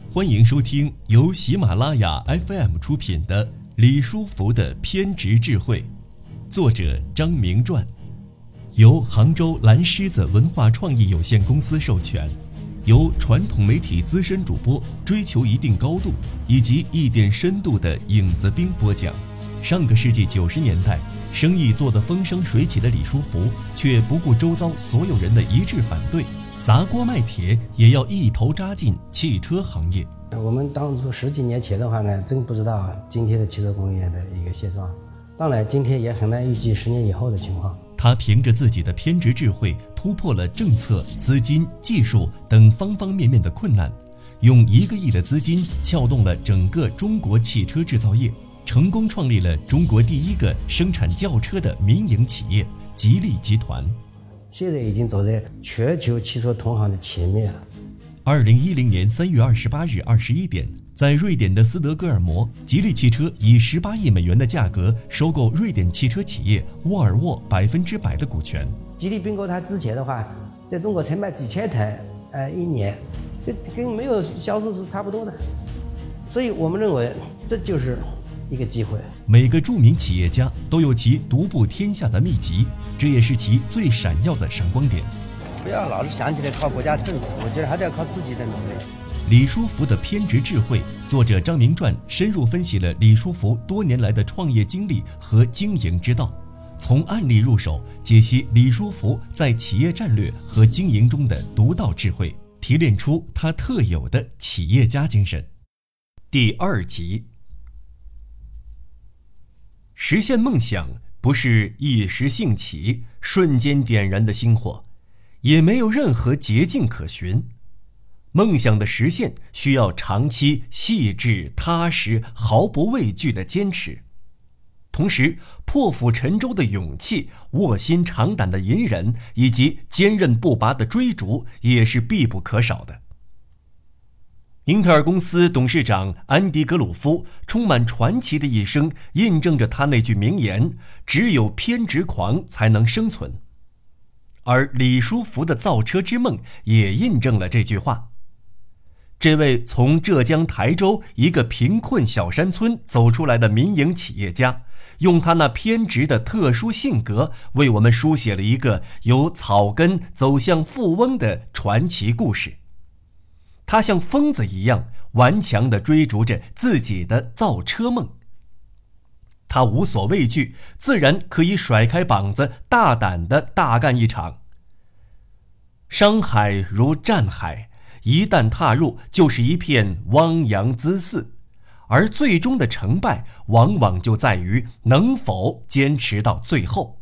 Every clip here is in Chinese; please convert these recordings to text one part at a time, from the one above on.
欢迎收听由喜马拉雅 FM 出品的李书福的偏执智慧，作者张明传，由杭州蓝狮子文化创意有限公司授权，由传统媒体资深主播追求一定高度以及一点深度的影子兵播讲。上个世纪90年代，生意做得风生水起的李书福，却不顾周遭所有人的一致反对，砸锅卖铁也要一头扎进汽车行业。 我们当初10几年前的话呢，真不知道今天的汽车工业的一个现状，当然今天也很难预计10年以后的情况。 他凭着自己的偏执智慧，突破了政策、资金、技术等方方面面的困难，用1个亿的资金撬动了整个中国汽车制造业，成功创立了中国第一个生产轿车的民营企业吉利集团。 现在已经走在全球汽车同行的前面了。 2010年3月28日21点，在瑞典的斯德哥尔摩，吉利汽车以18亿美元的价格收购瑞典汽车企业沃尔沃100%的股权。 吉利并购它之前的话，在中国才卖几千台，一年，这跟没有销售是差不多的。所以我们认为这就是一个机会。 每个著名企业家都有其独步天下的秘籍，这也是其最闪耀的闪光点。 不要老是想起来靠国家政策，我觉得还是要靠自己的努力。 李书福的偏执智慧，作者张明传深入分析了李书福多年来的创业经历和经营之道，从案例入手解析李书福在企业战略和经营中的独到智慧，提炼出他特有的企业家精神。第2集，实现梦想不是一时兴起、瞬间点燃的星火，也没有任何捷径可循。梦想的实现需要长期、细致、踏实、毫不畏惧的坚持，同时破釜沉舟的勇气、卧薪尝胆的隐忍以及坚韧不拔的追逐也是必不可少的。英特尔公司董事长安迪·格鲁夫充满传奇的一生，印证着他那句名言：只有偏执狂才能生存。而李书福的造车之梦也印证了这句话。这位从浙江台州一个贫困小山村走出来的民营企业家，用他那偏执的特殊性格，为我们书写了一个由草根走向富翁的传奇故事。他像疯子一样顽强地追逐着自己的造车梦。他无所畏惧，自然可以甩开膀子，大胆地大干一场。商海如战海，一旦踏入就是一片汪洋恣肆，而最终的成败往往就在于能否坚持到最后。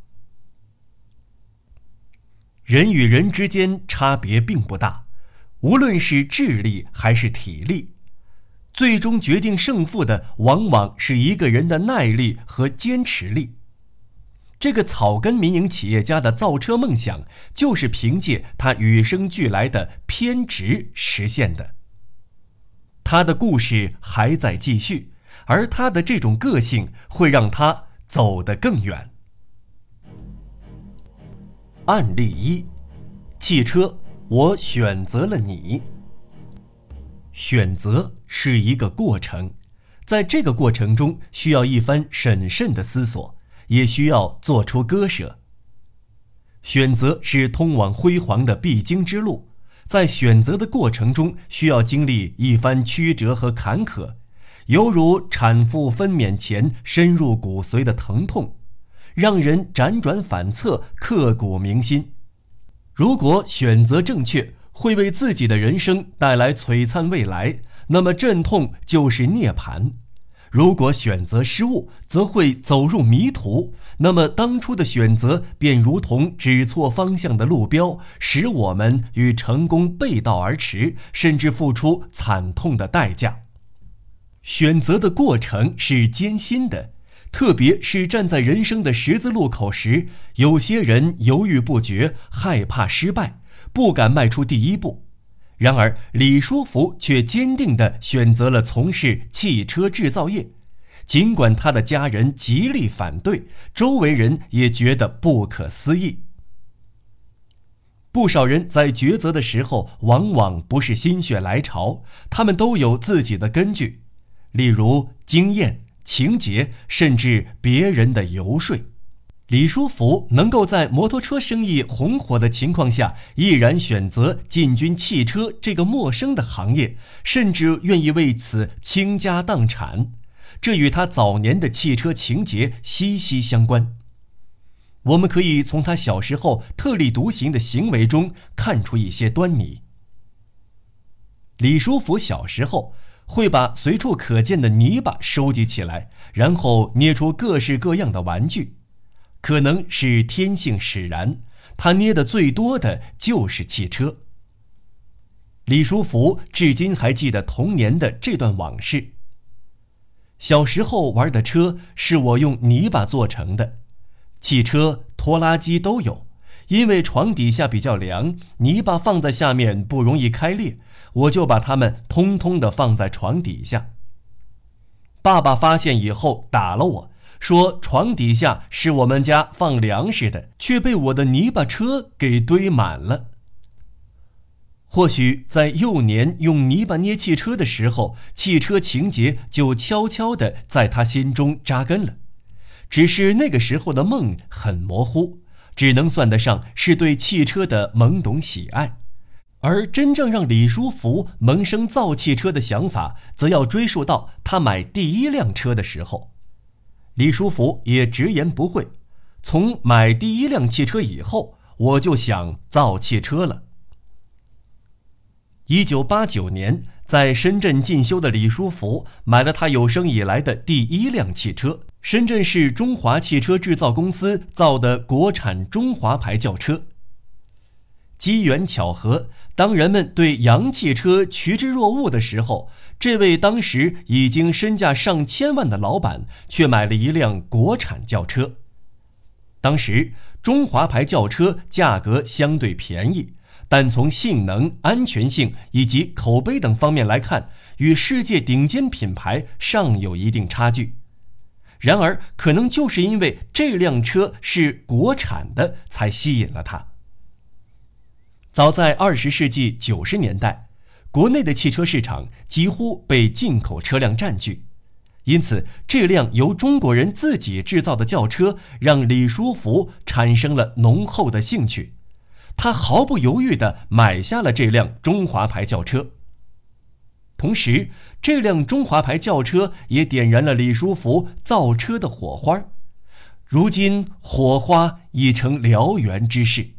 人与人之间差别并不大，无论是智力还是体力，最终决定胜负的往往是一个人的耐力和坚持力。这个草根民营企业家的造车梦想，就是凭借他与生俱来的偏执实现的。他的故事还在继续，而他的这种个性会让他走得更远。案例1：汽车，我选择了你。选择是一个过程，在这个过程中需要一番审慎的思索，也需要做出割舍。选择是通往辉煌的必经之路，在选择的过程中需要经历一番曲折和坎坷，犹如产妇分娩前深入骨髓的疼痛，让人辗转反侧，刻骨铭心。如果选择正确，会为自己的人生带来璀璨未来，那么阵痛就是涅槃。如果选择失误，则会走入迷途，那么当初的选择便如同指错方向的路标，使我们与成功背道而驰，甚至付出惨痛的代价。选择的过程是艰辛的，特别是站在人生的十字路口时，有些人犹豫不决，害怕失败，不敢迈出第一步。然而李书福却坚定地选择了从事汽车制造业，尽管他的家人极力反对，周围人也觉得不可思议。 不少人在抉择的时候，往往不是心血来潮，他们都有自己的根据，例如经验、情节，甚至别人的游说。李书福能够在摩托车生意红火的情况下，毅然选择进军汽车这个陌生的行业，甚至愿意为此倾家荡产，这与他早年的汽车情节息息相关。我们可以从他小时候特立独行的行为中看出一些端倪。李书福小时候会把随处可见的泥巴收集起来，然后捏出各式各样的玩具。可能是天性使然，他捏的最多的就是汽车。李书福至今还记得童年的这段往事。小时候玩的车是我用泥巴做成的，汽车、拖拉机都有。因为床底下比较凉，泥巴放在下面不容易开裂，我就把它们通通地放在床底下。爸爸发现以后打了我，说床底下是我们家放粮食的，却被我的泥巴车给堆满了。或许在幼年用泥巴捏汽车的时候，汽车情节就悄悄地在他心中扎根了。只是那个时候的梦很模糊，只能算得上是对汽车的懵懂喜爱。而真正让李书福萌生造汽车的想法，则要追溯到他买第一辆车的时候。李书福也直言不讳，从买第一辆汽车以后，我就想造汽车了。1989年，在深圳进修的李书福买了他有生以来的第一辆汽车，深圳市中华汽车制造公司造的国产中华牌轿车。机缘巧合，当人们对洋汽车趋之若鹜的时候，这位当时已经身价上千万的老板却买了一辆国产轿车。当时中华牌轿车价格相对便宜，但从性能、安全性以及口碑等方面来看，与世界顶尖品牌尚有一定差距。然而可能就是因为这辆车是国产的，才吸引了他。早在20世纪90年代，国内的汽车市场几乎被进口车辆占据，因此这辆由中国人自己制造的轿车让李书福产生了浓厚的兴趣，他毫不犹豫地买下了这辆中华牌轿车。同时，这辆中华牌轿车也点燃了李书福造车的火花，如今火花已成燎原之势。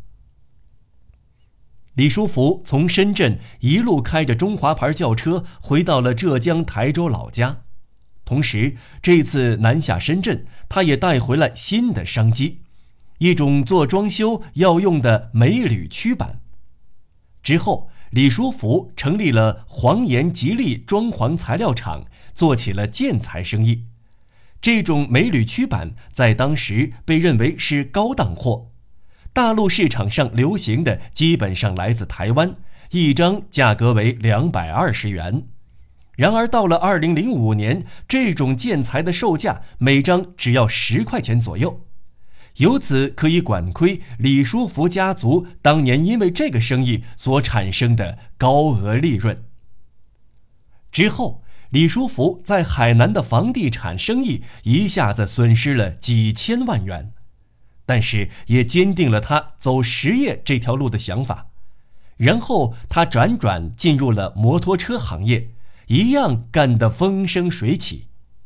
李书福从深圳一路开着中华牌轿车回到了浙江台州老家，同时这次南下深圳，他也带回了新的商机，一种做装修要用的镁铝曲板。之后李书福成立了黄岩吉利装潢材料厂，做起了建材生意。这种镁铝曲板在当时被认为是高档货，大陆市场上流行的基本上来自台湾，一张价格为220元。然而到了2005年，这种建材的售价每张只要10块钱左右。由此可以管窥李书福家族当年因为这个生意所产生的高额利润。之后，李书福在海南的房地产生意一下子损失了几千万元，但是也坚定了他走实业这条路的想法。然后他辗转进入了摩托车行业，一样干得风生水起。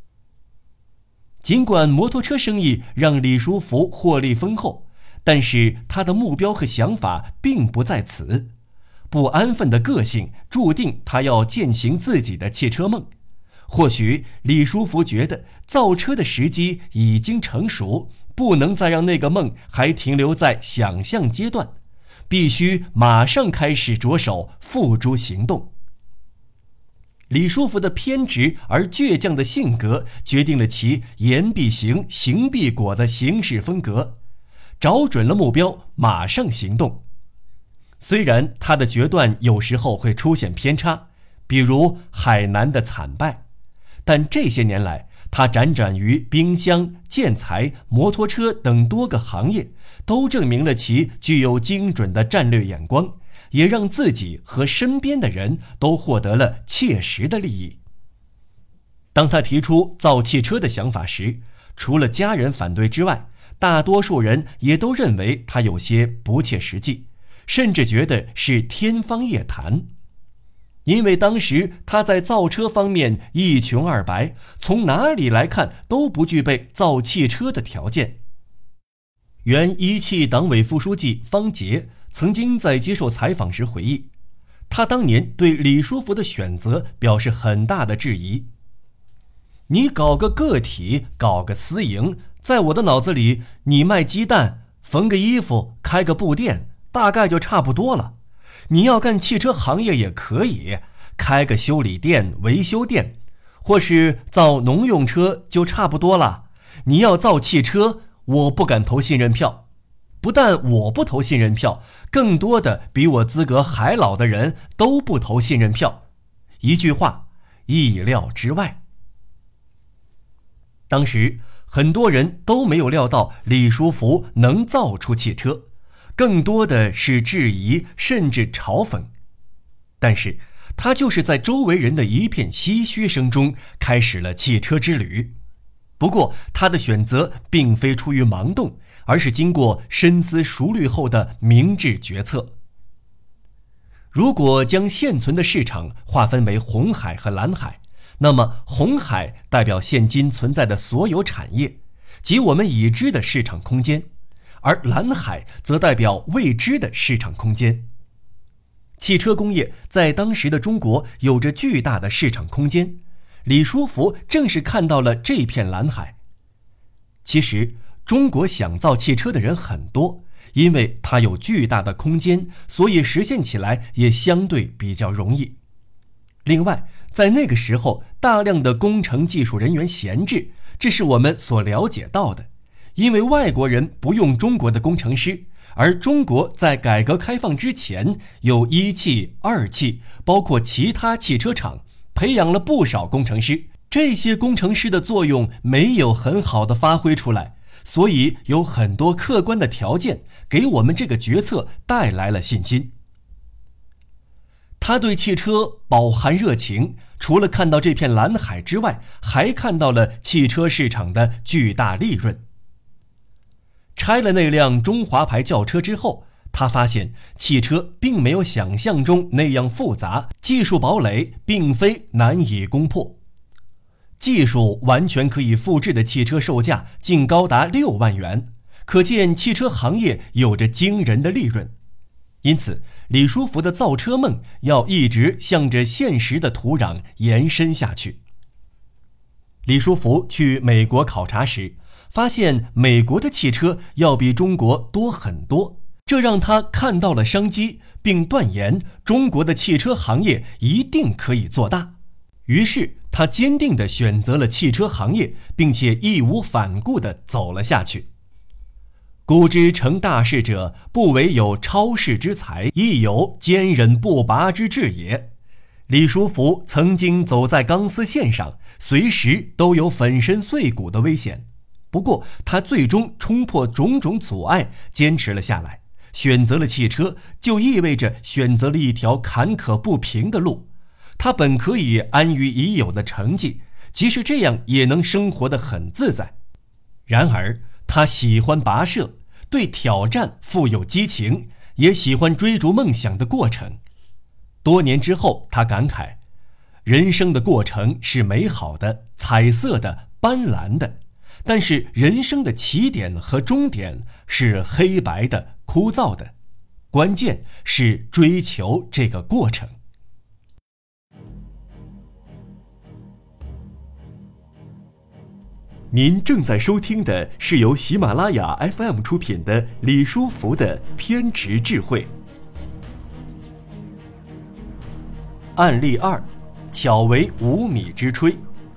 尽管摩托车生意让李书福获利丰厚，但是他的目标和想法并不在此。不安分的个性注定他要践行自己的汽车梦。或许李书福觉得造车的时机已经成熟，不能再让那个梦还停留在想象阶段，必须马上开始着手付诸行动。李书福的偏执而倔强的性格决定了其言必行，行必果的行事风格，找准了目标，马上行动。虽然他的决断有时候会出现偏差，比如海南的惨败，但这些年来他辗转于冰箱、建材、摩托车等多个行业，都证明了其具有精准的战略眼光，也让自己和身边的人都获得了切实的利益。当他提出造汽车的想法时，除了家人反对之外，大多数人也都认为他有些不切实际，甚至觉得是天方夜谭。因为当时他在造车方面一穷二白，从哪里来看都不具备造汽车的条件。原一汽党委副书记方杰曾经在接受采访时回忆，他当年对李书福的选择表示很大的质疑。你搞个个体，搞个私营，在我的脑子里，你卖鸡蛋、缝个衣服、开个布店，大概就差不多了。你要干汽车行业也可以，开个修理店、维修店，或是造农用车就差不多了。你要造汽车，我不敢投信任票。不但我不投信任票，更多的比我资格还老的人都不投信任票。一句话，意料之外。当时很多人都没有料到李书福能造出汽车，更多的是质疑甚至嘲讽。但是他就是在周围人的一片唏嘘声中开始了汽车之旅。不过他的选择并非出于盲动，而是经过深思熟虑后的明智决策。如果将现存的市场划分为红海和蓝海，那么红海代表现今存在的所有产业，即我们已知的市场空间，而蓝海则代表未知的市场空间。汽车工业在当时的中国有着巨大的市场空间，李书福正是看到了这片蓝海。其实中国想造汽车的人很多，因为它有巨大的空间，所以实现起来也相对比较容易。另外，在那个时候，大量的工程技术人员闲置，这是我们所了解到的。因为外国人不用中国的工程师，而中国在改革开放之前有一汽、二汽，包括其他汽车厂，培养了不少工程师。这些工程师的作用没有很好的发挥出来，所以有很多客观的条件给我们这个决策带来了信心。他对汽车饱含热情，除了看到这片蓝海之外，还看到了汽车市场的巨大利润。拆了那辆中华牌轿车之后，他发现汽车并没有想象中那样复杂，技术堡垒并非难以攻破。技术完全可以复制的汽车售价竟高达6万元，可见汽车行业有着惊人的利润。因此，李书福的造车梦要一直向着现实的土壤延伸下去。李书福去美国考察时，发现美国的汽车要比中国多很多，这让他看到了商机，并断言中国的汽车行业一定可以做大。于是他坚定地选择了汽车行业，并且义无反顾地走了下去。古之成大事者，不惟有超世之才，亦有坚韧不拔之志也。李书福曾经走在钢丝线上，随时都有粉身碎骨的危险。不过他最终冲破种种阻碍，坚持了下来。选择了汽车，就意味着选择了一条坎坷不平的路。他本可以安于已有的成绩，即使这样也能生活得很自在。然而他喜欢跋涉，对挑战富有激情，也喜欢追逐梦想的过程。多年之后，他感慨，人生的过程是美好的、彩色的、斑斓的，但是人生的起点和终点是黑白的、枯燥的，关键是追求这个过程。您正在收听的是由喜马拉雅 FM 出品的李书福的偏执智慧。案例2，巧为5米之炊。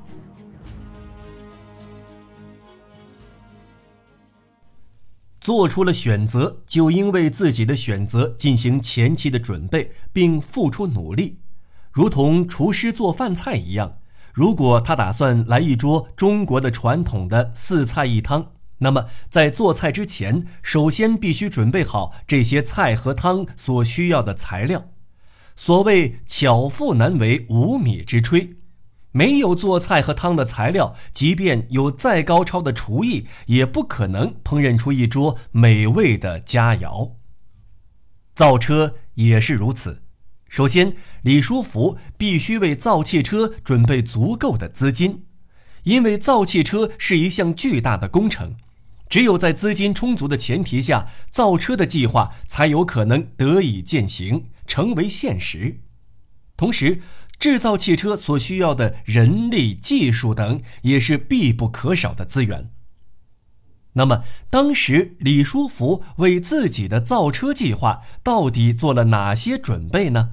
做出了选择，就应为自己的选择进行前期的准备，并付出努力，如同厨师做饭菜一样。 如果他打算来一桌中国的传统的4菜1汤，那么在做菜之前，首先必须准备好这些菜和汤所需要的材料。所谓巧妇难为无米之炊，没有做菜和汤的材料，即便有再高超的厨艺，也不可能烹饪出一桌美味的佳肴。造车也是如此。首先，李书福必须为造汽车准备足够的资金，因为造汽车是一项巨大的工程，只有在资金充足的前提下，造车的计划才有可能得以践行，成为现实。同时，制造汽车所需要的人力、技术等也是必不可少的资源。那么，当时李书福为自己的造车计划到底做了哪些准备呢？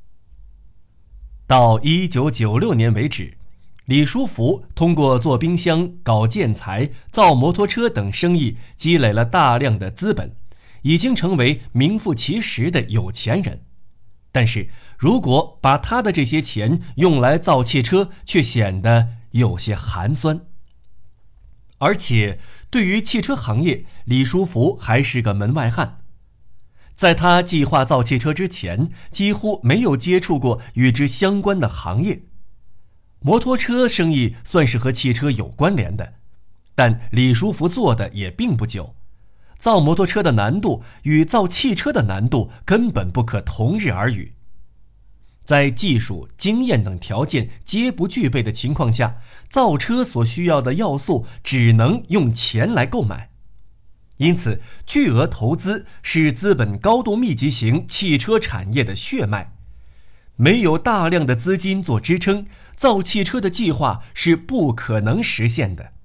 到1996年为止，李书福通过做冰箱、搞建材、造摩托车等生意，积累了大量的资本，已经成为名副其实的有钱人。但是，如果把他的这些钱用来造汽车，却显得有些寒酸。而且，对于汽车行业，李书福还是个门外汉。在他计划造汽车之前，几乎没有接触过与之相关的行业。摩托车生意算是和汽车有关联的，但李书福做的也并不久。造摩托车的难度与造汽车的难度根本不可同日而语。在技术、经验等条件皆不具备的情况下，造车所需要的要素只能用钱来购买。因此，巨额投资是资本高度密集型汽车产业的血脉。没有大量的资金做支撑，造汽车的计划是不可能实现的。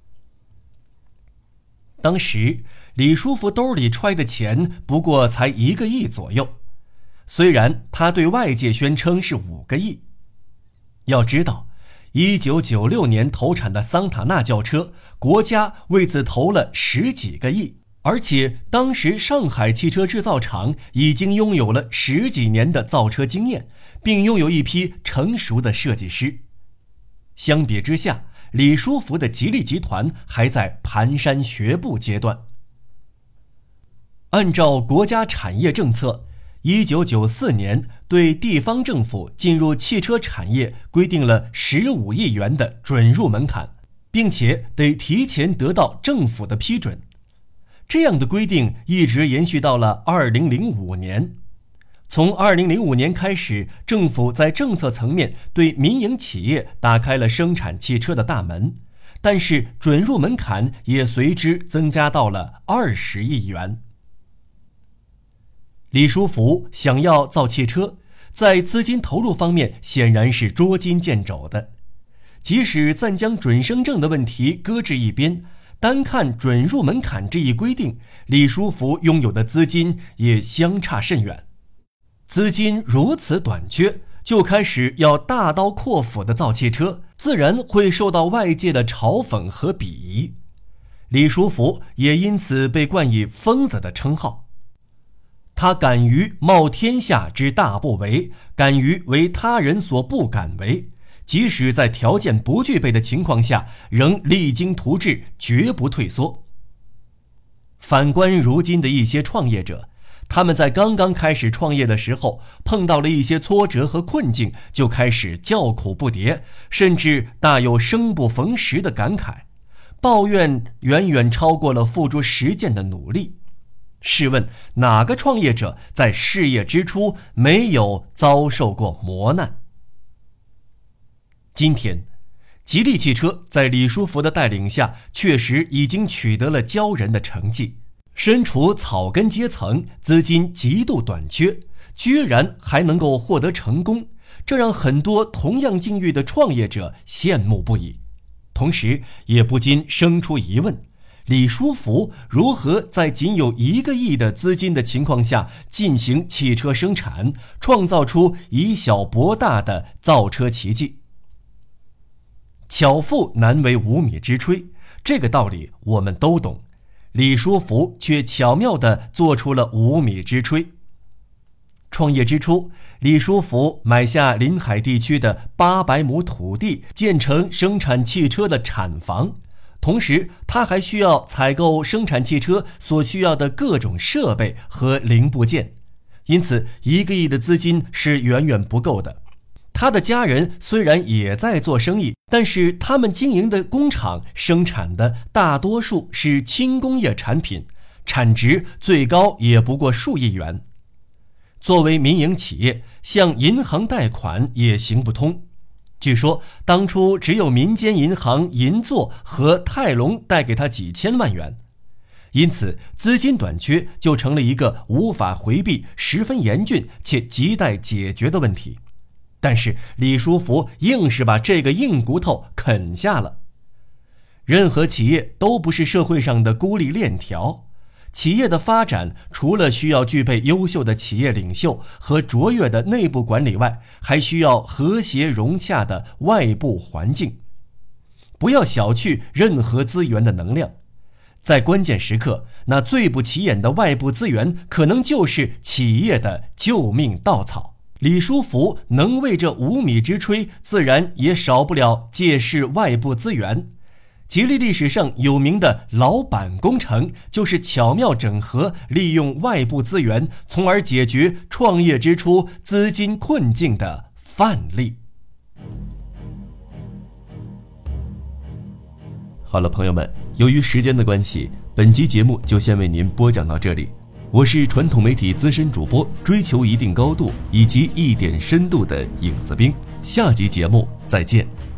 当时，李书福兜里揣的钱不过才1个亿左右，虽然他对外界宣称是5个亿。要知道，1996年投产的桑塔纳轿车，国家为此投了10几个亿，而且当时上海汽车制造厂已经拥有了10几年的造车经验，并拥有一批成熟的设计师。相比之下，李书福的吉利集团还在蹒跚学步阶段。按照国家产业政策，1994年对地方政府进入汽车产业规定了15亿元的准入门槛，并且得提前得到政府的批准。这样的规定一直延续到了2005年。从2005年开始，政府在政策层面对民营企业打开了生产汽车的大门，但是准入门槛也随之增加到了20亿元。李书福想要造汽车，在资金投入方面显然是捉襟见肘的。即使暂将准生证的问题搁置一边，单看准入门槛这一规定，李书福拥有的资金也相差甚远。资金如此短缺，就开始要大刀阔斧地造汽车，自然会受到外界的嘲讽和鄙夷。李书福也因此被冠以疯子的称号。他敢于冒天下之大不韪，敢于为他人所不敢为，即使在条件不具备的情况下，仍励精图治，绝不退缩。反观如今的一些创业者，他们在刚刚开始创业的时候，碰到了一些挫折和困境，就开始叫苦不迭，甚至大有生不逢时的感慨，抱怨远远超过了付诸实践的努力。试问哪个创业者在事业之初没有遭受过磨难？今天，吉利汽车在李书福的带领下，确实已经取得了骄人的成绩。身处草根阶层，资金极度短缺，居然还能够获得成功，这让很多同样境遇的创业者羡慕不已。同时，也不禁生出疑问：李书福如何在仅有1个亿的资金的情况下进行汽车生产，创造出以小博大的造车奇迹？巧妇难为无米之炊，这个道理我们都懂，李书福却巧妙地做出了无米之炊。 创业之初，李书福买下临海地区的800亩土地，建成生产汽车的厂房。同时，他还需要采购生产汽车所需要的各种设备和零部件，因此1个亿的资金是远远不够的。他的家人虽然也在做生意，但是他们经营的工厂生产的大多数是轻工业产品，产值最高也不过数亿元。作为民营企业，向银行贷款也行不通。据说当初只有民间银行银座和泰隆贷给他几千万元，因此资金短缺就成了一个无法回避、十分严峻且亟待解决的问题。但是李书福硬是把这个硬骨头啃下了。任何企业都不是社会上的孤立链条，企业的发展除了需要具备优秀的企业领袖和卓越的内部管理外，还需要和谐融洽的外部环境。不要小觑任何资源的能量，在关键时刻，那最不起眼的外部资源可能就是企业的救命稻草。李书福能为这5米之炊，自然也少不了借势外部资源。吉利历史上有名的老板工程，就是巧妙整合利用外部资源，从而解决创业之初资金困境的范例。好了，朋友们，由于时间的关系，本期节目就先为您播讲到这里。我是传统媒体资深主播，追求一定高度以及一点深度的影子兵。下集节目再见。